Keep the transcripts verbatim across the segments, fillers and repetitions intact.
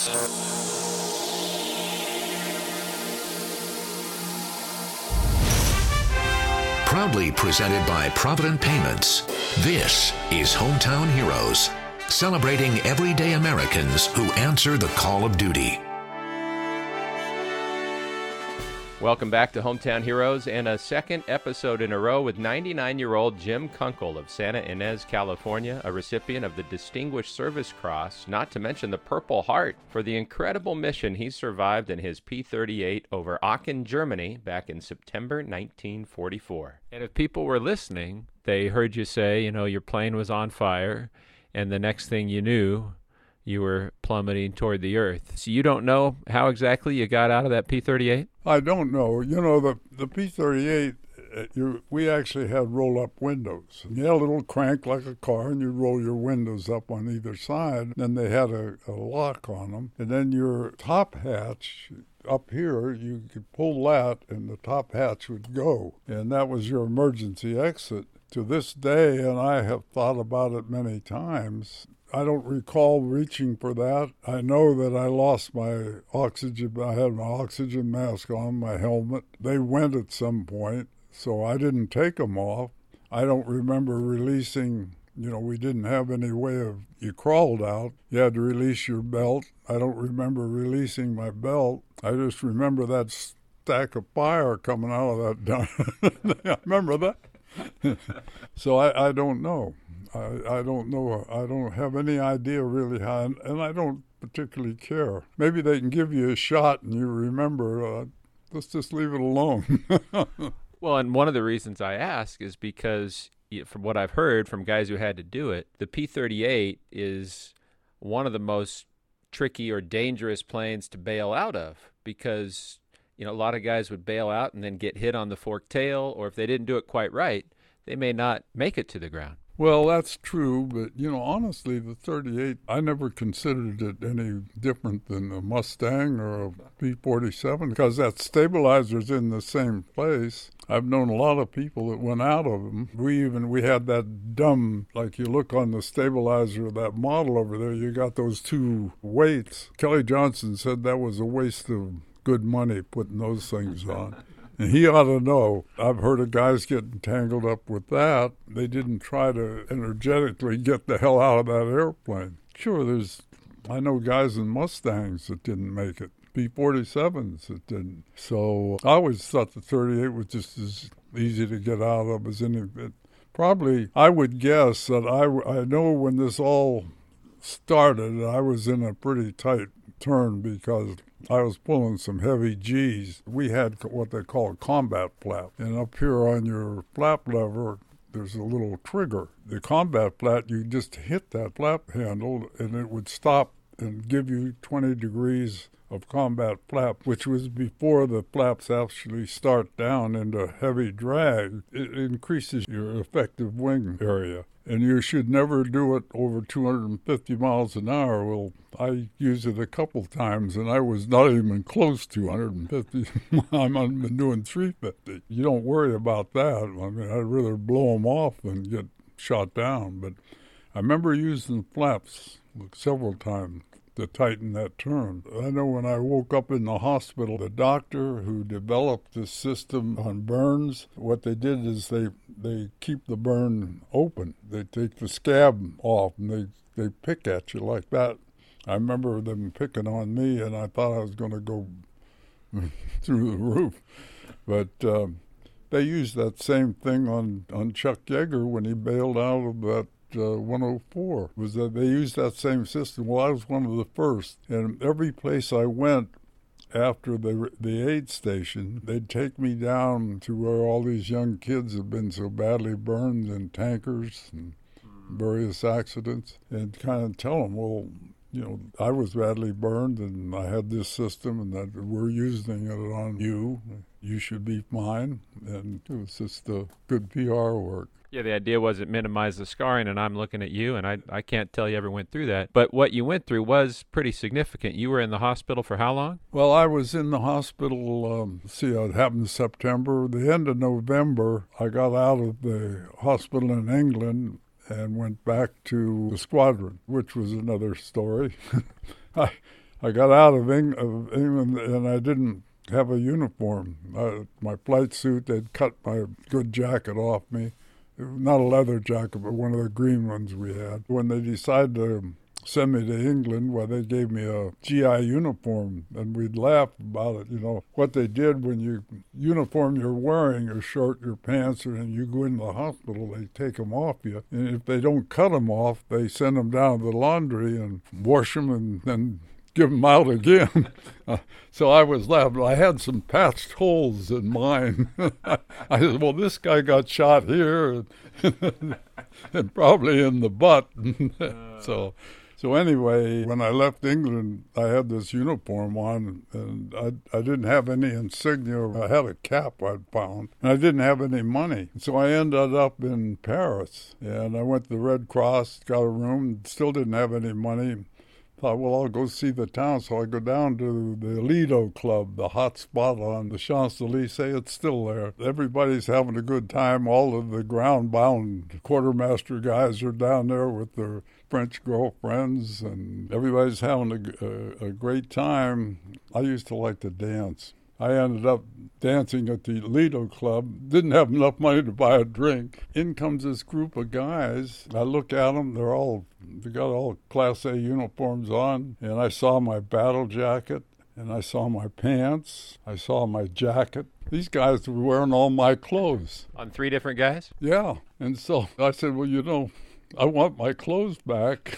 Proudly presented by Provident Payments, this is Hometown Heroes, celebrating everyday Americans who answer the call of duty. Welcome back to Hometown Heroes and a second episode in a row with ninety-nine-year-old Jim Kunkel of Santa Ynez, California, a recipient of the Distinguished Service Cross, not to mention the Purple Heart, for the incredible mission he survived in his P thirty-eight over Aachen, Germany, back in September nineteen forty-four. And if people were listening, they heard you say, you know, your plane was on fire, and the next thing you knew, you were plummeting toward the earth. So you don't know how exactly you got out of that P thirty-eight? I don't know. You know, the the P thirty-eight, uh, you, we actually had roll-up windows. You had a little crank like a car, and you roll your windows up on either side. Then they had a, a lock on them. And then your top hatch up here, you could pull that, and the top hatch would go. And that was your emergency exit. To this day, and I have thought about it many times, I don't recall reaching for that. I know that I lost my oxygen. I had my oxygen mask on, my helmet. They went at some point, so I didn't take them off. I don't remember releasing, you know, we didn't have any way of, you crawled out. You had to release your belt. I don't remember releasing my belt. I just remember that stack of fire coming out of that. I remember that. So I, I don't know. I, I don't know. I don't have any idea really how, and, and I don't particularly care. Maybe they can give you a shot and you remember, uh, let's just leave it alone. Well, and one of the reasons I ask is because from what I've heard from guys who had to do it, the P thirty-eight is one of the most tricky or dangerous planes to bail out of because, you know, a lot of guys would bail out and then get hit on the forked tail, or if they didn't do it quite right, they may not make it to the ground. Well, that's true, but, you know, honestly, the thirty-eight, I never considered it any different than a Mustang or a P forty-seven because that stabilizer's in the same place. I've known a lot of people that went out of them. We even, we had that dumb, like you look on the stabilizer of that model over there, you got those two weights. Kelly Johnson said that was a waste of good money putting those things on. And he ought to know. I've heard of guys getting tangled up with that. They didn't try to energetically get the hell out of that airplane. Sure, there's, I know guys in Mustangs that didn't make it, P forty-sevens that didn't. So I always thought the thirty-eight was just as easy to get out of as any of it. Probably, I would guess that I, I know when this all started, I was in a pretty tight turn because I was pulling some heavy G's. We had what they call a combat flap. And up here on your flap lever, there's a little trigger. The combat flap, you just hit that flap handle and it would stop and give you twenty degrees of combat flap, which was before the flaps actually start down into heavy drag. It increases your effective wing area. And you should never do it over two hundred fifty miles an hour. Well, I used it a couple times, and I was not even close to one hundred fifty. I'm been doing three fifty. You don't worry about that. I mean, I'd rather blow them off than get shot down. But I remember using flaps several times to tighten that turn. I know when I woke up in the hospital, the doctor who developed this system on burns, what they did is they they keep the burn open. They take the scab off and they, they pick at you like that. I remember them picking on me and I thought I was going to go through the roof. But um, they used that same thing on, on Chuck Yeager when he bailed out of that Uh, one oh four, was that they used that same system. Well, I was one of the first, and every place I went after the the aid station, they'd take me down to where all these young kids have been so badly burned in tankers and various accidents, and kind of tell them, well, you know, I was badly burned, and I had this system, and that we're using it on you. You should be fine, and it was just a good P R work. Yeah, the idea was it minimized the scarring, and I'm looking at you, and I I can't tell you ever went through that. But what you went through was pretty significant. You were in the hospital for how long? Well, I was in the hospital, um, see, it happened in September. The end of November, I got out of the hospital in England and went back to the squadron, which was another story. I I got out of, Eng- of England and I didn't have a uniform. Uh, my flight suit, they'd cut my good jacket off me. Not a leather jacket, but one of the green ones we had. When they decided to send me to England, well, they gave me a G I uniform, and we'd laugh about it. You know, what they did when you uniform you're wearing, your shirt, your pants, and you go into the hospital, they take them off you. And if they don't cut them off, they send them down to the laundry and wash them and then give them out again. uh, so I was laughing. I had some patched holes in mine. I said, well, this guy got shot here and, and probably in the butt. so so anyway, when I left England, I had this uniform on, and I, I didn't have any insignia. I had a cap I'd found, and I didn't have any money. So I ended up in Paris, and I went to the Red Cross, got a room, still didn't have any money. Thought, well, I'll go see the town. So I go down to the Lido Club, the hot spot on the Champs-Élysées. It's still there. Everybody's having a good time. All of the ground-bound quartermaster guys are down there with their French girlfriends, and everybody's having a, a, a great time. I used to like to dance. I ended up dancing at the Lido Club. Didn't have enough money to buy a drink. In comes this group of guys. I look at them. They're all, they got all Class A uniforms on. And I saw my battle jacket, and I saw my pants. I saw my jacket. These guys were wearing all my clothes. On three different guys? Yeah. And so I said, well, you know, I want my clothes back.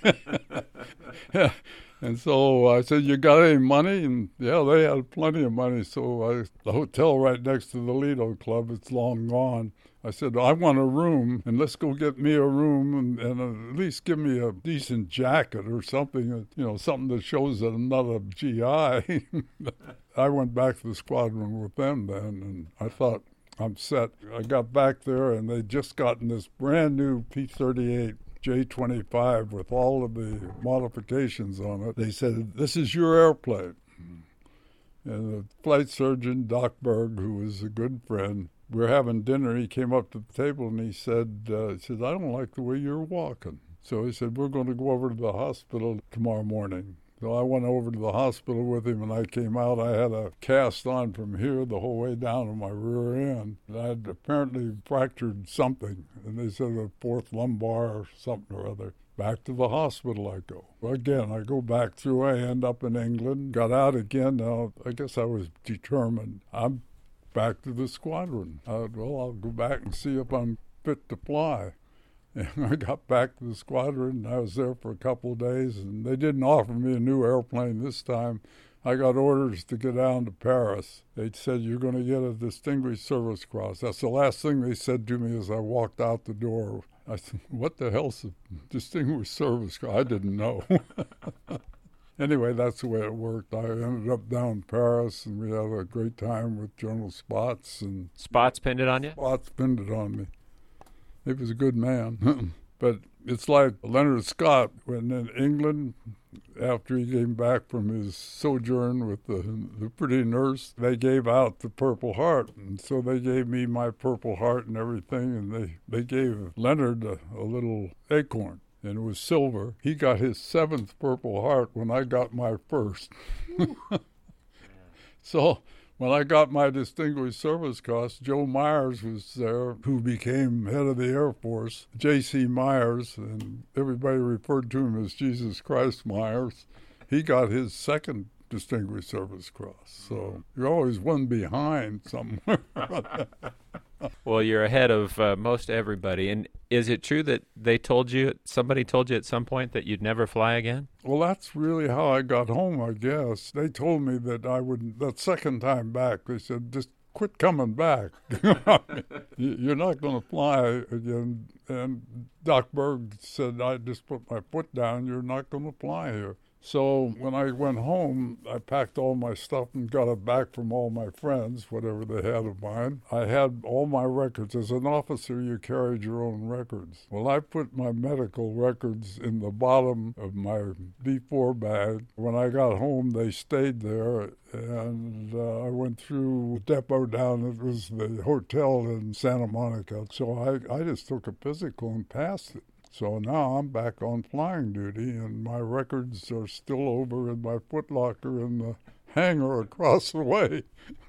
Yeah. And so I said, you got any money? And yeah, they had plenty of money. So I, the hotel right next to the Lido Club, it's long gone. I said, I want a room, and let's go get me a room and, and at least give me a decent jacket or something, you know, something that shows that I'm not a G I. I went back to the squadron with them then, and I thought, I'm set. I got back there, and they'd just gotten this brand new P thirty-eight J twenty-five with all of the modifications on it. They said, this is your airplane. And the flight surgeon, Doc Berg, who was a good friend, we were having dinner. He came up to the table and he said, uh, he said, I don't like the way you're walking. So he said, we're going to go over to the hospital tomorrow morning. So I went over to the hospital with him, and I came out. I had a cast on from here the whole way down to my rear end. And I had apparently fractured something, and they said a fourth lumbar or something or other. Back to the hospital I go. Well, again, I go back through. I end up in England, got out again. Now, I guess I was determined. I'm back to the squadron. I, well, I'll go back and see if I'm fit to fly. And I got back to the squadron, and I was there for a couple of days, and they didn't offer me a new airplane this time. I got orders to get down to Paris. They said, you're going to get a Distinguished Service Cross. That's the last thing they said to me as I walked out the door. I said, what the hell's a Distinguished Service Cross? I didn't know. Anyway, that's the way it worked. I ended up down in Paris, and we had a great time with General Spots. And Spots pinned it on you? Spots pinned it on me. He was a good man. But it's like Leonard Scott, when in England, after he came back from his sojourn with the, the pretty nurse, they gave out the Purple Heart. And so they gave me my Purple Heart and everything, and they, they gave Leonard a, a little acorn, and it was silver. He got his seventh Purple Heart when I got my first. So when I got my Distinguished Service Cross, Joe Myers was there, who became head of the Air Force, J C Myers, and everybody referred to him as Jesus Christ Myers. He got his second Distinguished Service Cross. So you're always one behind somewhere. Well, you're ahead of uh, most everybody. And is it true that they told you, somebody told you at some point that you'd never fly again? Well, that's really how I got home, I guess. They told me that I would, that second time back, they said, just quit coming back. You're not going to fly again. And Doc Berg said, I just put my foot down, you're not going to fly here. So when I went home, I packed all my stuff and got it back from all my friends, whatever they had of mine. I had all my records. As an officer, you carried your own records. Well, I put my medical records in the bottom of my B four bag. When I got home, they stayed there, and uh, I went through the depot down. It was the hotel in Santa Monica. So I, I just took a physical and passed it. So now I'm back on flying duty, and my records are still over in my footlocker in the hangar across the way.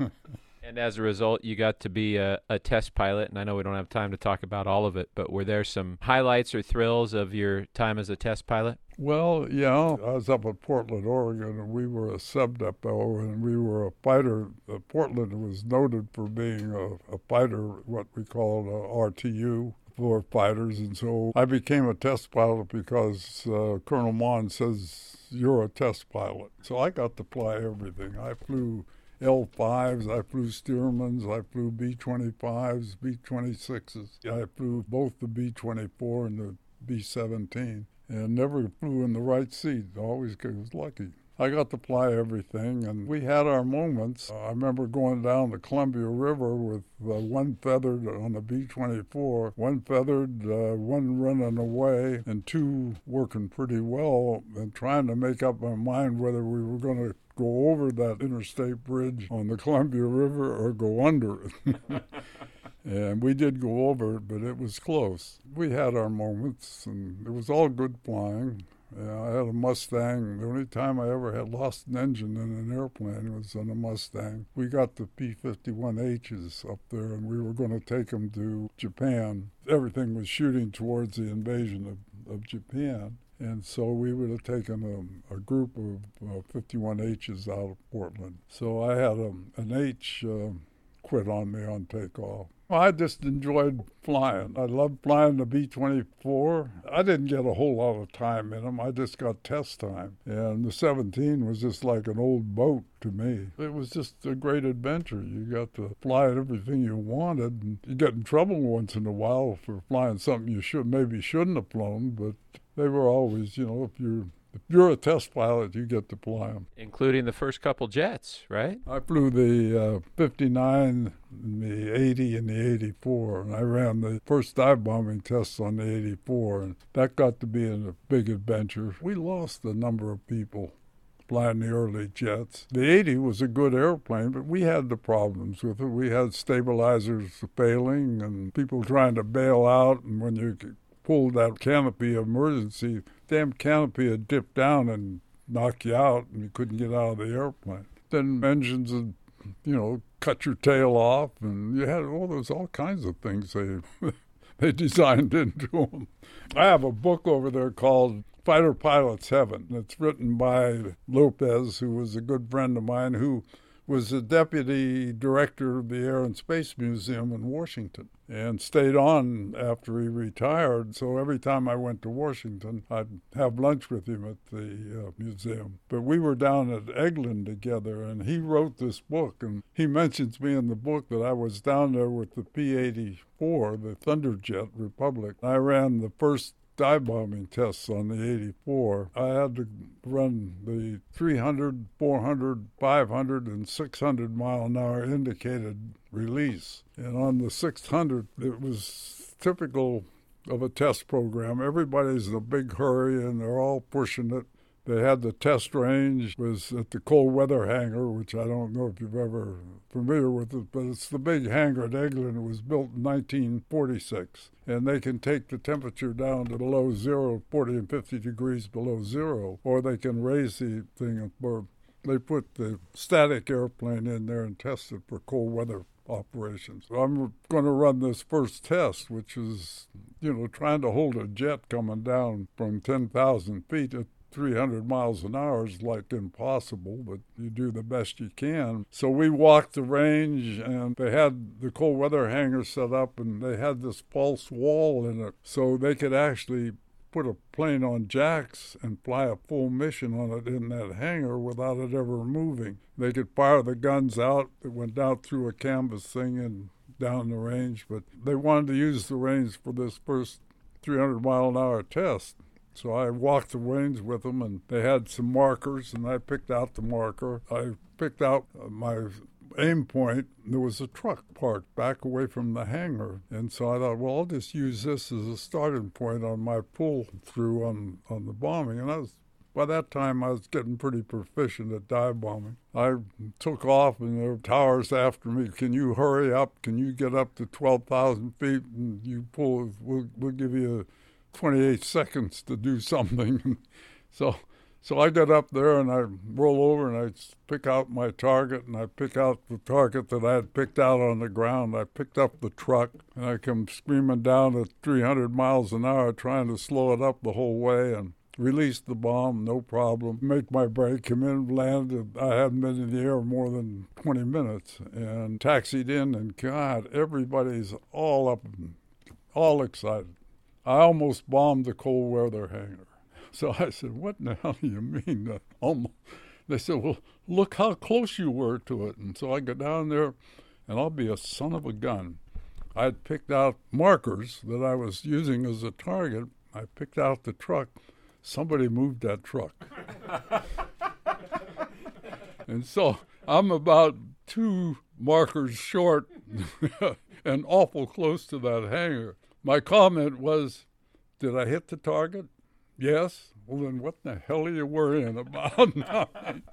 And as a result, you got to be a, a test pilot, and I know we don't have time to talk about all of it, but were there some highlights or thrills of your time as a test pilot? Well, yeah, I was up at Portland, Oregon, and we were a sub-depot, and we were a fighter. Uh, Portland was noted for being a, a fighter, what we called a R T U, for fighters, and so I became a test pilot because uh, Colonel Mon says, you're a test pilot. So I got to fly everything. I flew L fives, I flew Stearmans, I flew B twenty-fives, B twenty-sixes. I flew both the B twenty-four and the B seventeen, and never flew in the right seat. Always was lucky. I got to fly everything, and we had our moments. I remember going down the Columbia River with uh, one feathered on the B twenty-four, one feathered, uh, one running away, and two working pretty well, and trying to make up my mind whether we were going to go over that interstate bridge on the Columbia River or go under it. And we did go over it, but it was close. We had our moments, and it was all good flying. Yeah, I had a Mustang. The only time I ever had lost an engine in an airplane was on a Mustang. We got the P fifty-one H's up there, and we were going to take them to Japan. Everything was shooting towards the invasion of, of Japan. And so we would have taken a, a group of uh, fifty-one H's out of Portland. So I had a, an H uh, quit on me on takeoff. I just enjoyed flying. I loved flying the B twenty-four. I didn't get a whole lot of time in them. I just got test time. And the seventeen was just like an old boat to me. It was just a great adventure. You got to fly at everything you wanted. And you get in trouble once in a while for flying something you should maybe shouldn't have flown, but they were always, you know, if you're If you're a test pilot, you get to fly them. Including the first couple jets, right? I flew the uh, fifty-nine, and the eighty, and the eighty-four, and I ran the first dive bombing tests on the eighty-four, and that got to be a big adventure. We lost a number of people flying the early jets. The eighty was a good airplane, but we had the problems with it. We had stabilizers failing and people trying to bail out, and when you pulled that canopy of emergency, damn canopy had dipped down and knocked you out, and you couldn't get out of the airplane. Then engines would, you know, cut your tail off, and you had all those all kinds of things they they designed into them. I have a book over there called Fighter Pilot's Heaven. It's written by Lopez, who was a good friend of mine, who was the deputy director of the Air and Space Museum in Washington and stayed on after he retired. So every time I went to Washington, I'd have lunch with him at the uh, museum. But we were down at Eglin together, and he wrote this book, and he mentions me in the book that I was down there with the P eighty-four, the Thunderjet Republic. I ran the first dive bombing tests on the eighty-four. I had to run the three hundred, four hundred, five hundred, and six hundred mile an hour indicated release. And on the six hundred, it was typical of a test program. Everybody's in a big hurry, and they're all pushing it. They had the test range, was at the cold weather hangar, which I don't know if you've ever familiar with it, but it's the big hangar at Eglin. It was built in nineteen forty-six, and they can take the temperature down to below zero, forty and fifty degrees below zero, or they can raise the thing, or they put the static airplane in there and test it for cold weather operations. I'm going to run this first test, which is, you know, trying to hold a jet coming down from ten thousand feet at three hundred miles an hour is like impossible, but you do the best you can. So we walked the range, and they had the cold weather hangar set up, and they had this false wall in it, so they could actually put a plane on jacks and fly a full mission on it in that hangar without it ever moving. They could fire the guns out. It went out through a canvas thing and down the range, but they wanted to use the range for this first three hundred mile an hour test. So I walked the range with them, and they had some markers, and I picked out the marker. I picked out my aim point. There was a truck parked back away from the hangar, and so I thought, well, I'll just use this as a starting point on my pull-through on, on the bombing. And I was, by that time, I was getting pretty proficient at dive bombing. I took off, and there were towers after me. Can you hurry up? Can you get up to twelve thousand feet? And you pull, we'll, we'll give you a twenty-eight seconds to do something. so so I get up there and I roll over and I pick out my target, and I pick out the target that I had picked out on the ground. I picked up the truck and I come screaming down at three hundred miles an hour trying to slow it up the whole way and released the bomb, no problem. Make my break, come in, landed. I hadn't been in the air more than twenty minutes and taxied in, and God, everybody's all up, all excited. I almost bombed the cold weather hangar. So I said, what in the hell do you mean? That almost? They said, well, look how close you were to it. And so I go down there, and I'll be a son of a gun. I had picked out markers that I was using as a target. I picked out the truck. Somebody moved that truck. And so I'm about two markers short and awful close to that hangar. My comment was, did I hit the target? Yes. Well, then what the hell are you worrying about now?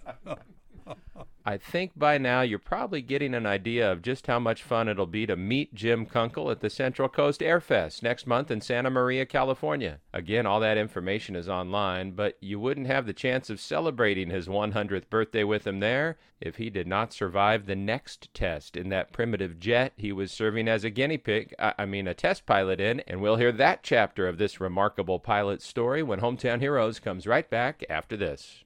I think by now you're probably getting an idea of just how much fun it'll be to meet Jim Kunkel at the Central Coast Air Fest next month in Santa Maria, California. Again, all that information is online, but you wouldn't have the chance of celebrating his one hundredth birthday with him there if he did not survive the next test in that primitive jet he was serving as a guinea pig, I, I mean a test pilot in, and we'll hear that chapter of this remarkable pilot's story when Hometown Heroes comes right back after this.